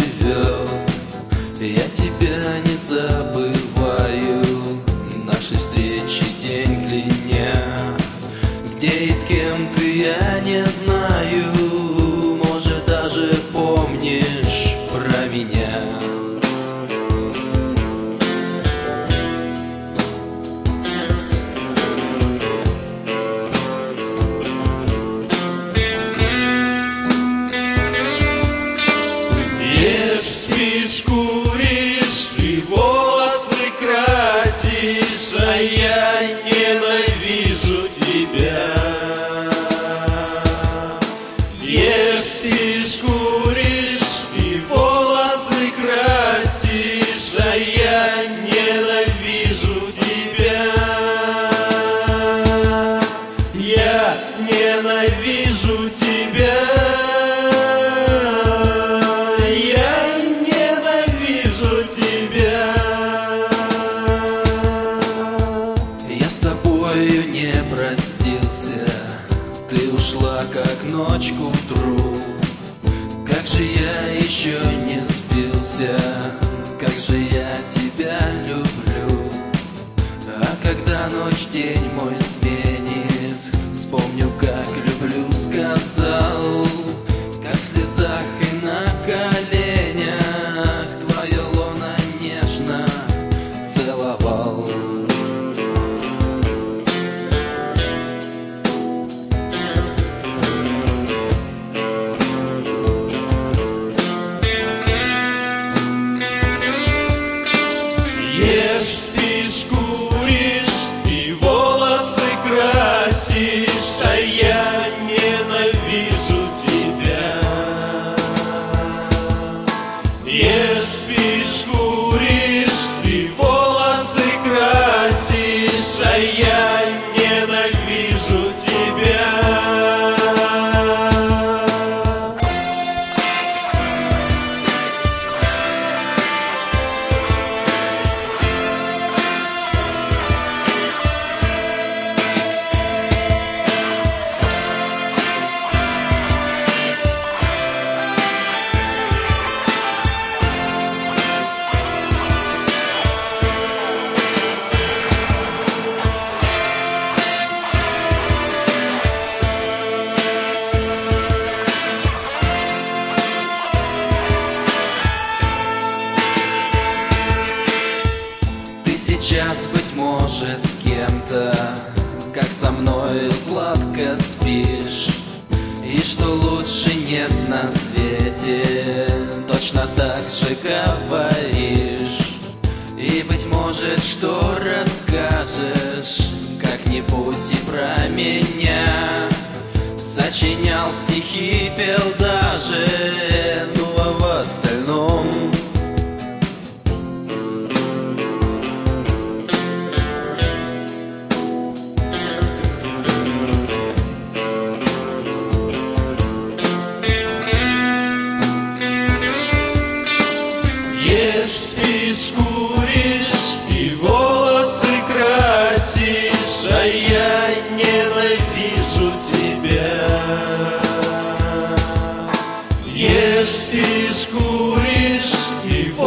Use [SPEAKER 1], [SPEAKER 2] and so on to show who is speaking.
[SPEAKER 1] живет. Я тебя не забываю, нашей встречи день кляня. Где и с кем ты, я не знаю, может, даже помнишь про меня.
[SPEAKER 2] Спишь, куришь и волосы красишь, а я ненавижу тебя. Ешь, спишь, куришь и волосы красишь, а я ненавижу тебя. Я ненавижу тебя.
[SPEAKER 1] Не простился, ты ушла как ночь к утру. Как же я еще не сбился, как же я тебя люблю. А когда ночь день мой сменит, вспомню, как люблю, сказал, как в слезах и на коленях твое лоно нежно целовал.
[SPEAKER 2] Ешь, спишь, куришь и волосы красишь, а я ненавижу тебя. Ешь, спишь, куришь и волосы красишь, а я ненавижу тебя.
[SPEAKER 1] Сейчас, быть может, с кем-то, как со мной сладко спишь, и что лучше нет на свете, точно так же говоришь. И, быть может, что расскажешь как-нибудь и про меня. Сочинял стихи, пел даже, ну а в остальном
[SPEAKER 2] ешь, спишь, куришь и волосы красишь, а я ненавижу тебя. Ешь, спишь, куришь и волосы